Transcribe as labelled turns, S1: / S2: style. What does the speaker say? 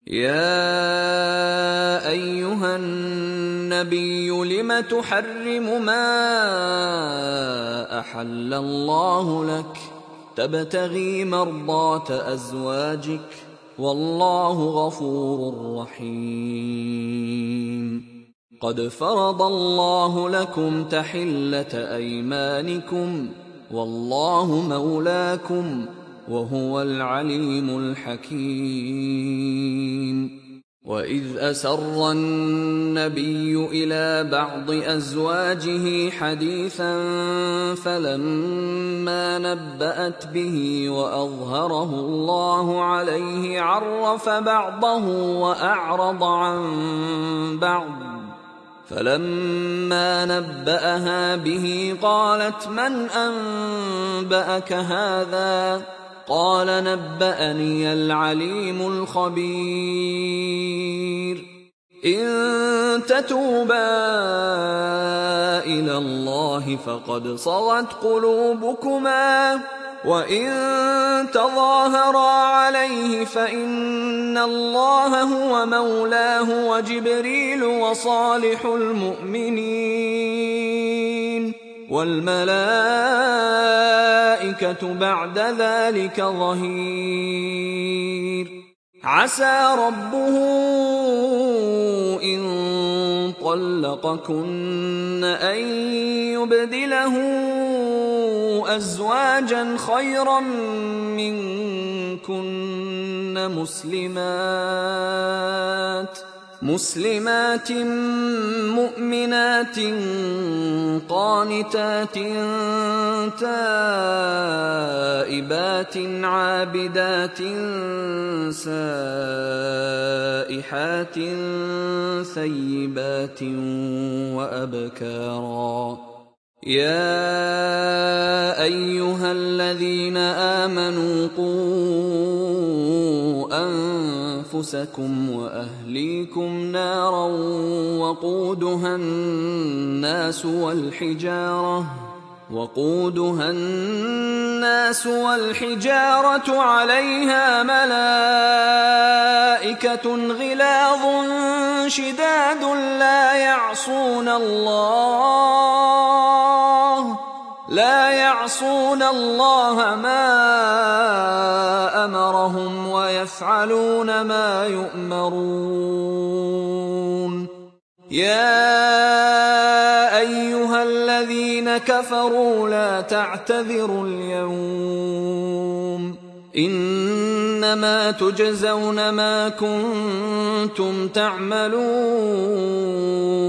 S1: يَا أَيُّهَا النَّبِيُّ لِمَ تُحَرِّمُ مَا أَحَلَّ اللَّهُ لَكَ تَبْتَغِي مَرْضَاتَ أَزْوَاجِكَ وَاللَّهُ غَفُورٌ رَّحِيمٌ قَدْ فَرَضَ اللَّهُ لَكُمْ تَحِلَّةَ أَيْمَانِكُمْ وَاللَّهُ مَوْلَاكُمْ وَهُوَ الْعَلِيمُ الْحَكِيمُ وَإِذْ أَسَرَّ النَّبِيُّ إِلَىٰ بَعْضِ أَزْوَاجِهِ حَدِيثًا فَلَمَّا نَبَّأَتْ بِهِ وَأَظْهَرَهُ اللَّهُ عَلَيْهِ عَرَّفَ بَعْضَهُ وَأَعْرَضَ عَن بَعْضٍ فَلَمَّا نَبَّأَهَا بِهِ قَالَتْ مَنْ أَنبَأَكَ هَٰذَا ۖ قَالَ نَبَّأَنِيَ الْعَلِيمُ الْخَبِيرُ إِن تَتُوبَا إِلَى اللَّهِ فَقَدْ صَغَتْ قُلُوبُكُمَا وَإِن تَظَاهَرَا عَلَيْهِ فَإِنَّ اللَّهَ هُوَ مَوْلَاهُ وَجِبْرِيلُ وَصَالِحُ الْمُؤْمِنِينَ وَالْمَلَائِكَةُ بَعْدَ ذَلِكَ ظَهِيرٌ عَسَىٰ رَبُّهُ إِن طَلَّقَكُنَّ أَن يُبْدِلَهُ أَزْوَاجًا خَيْرًا مِّنكُنَّ مُسْلِمَاتٍ مُؤْمِنَاتٍ قَانِتَاتٍ تَائِبَاتٍ عَابِدَاتٍ سَائِحَاتٍ ثَيِّبَاتٍ وَأَبْكَارًا يَا أَيُّهَا الَّذِينَ آمَنُوا قُوا أَنفُسَكُمْ وَأَهْلِيكُمْ نَارًا وَقُودُهَا النَّاسُ وَالْحِجَارَةُ عَلَيْهَا مَلَائِكَةٌ غِلَاظٌ شِدَادٌ لا يعصون الله ما أمرهم ويفعلون ما يؤمرون يا أيها الذين كفروا لا تعتذروا اليوم إنما تجزون ما كنتم تعملون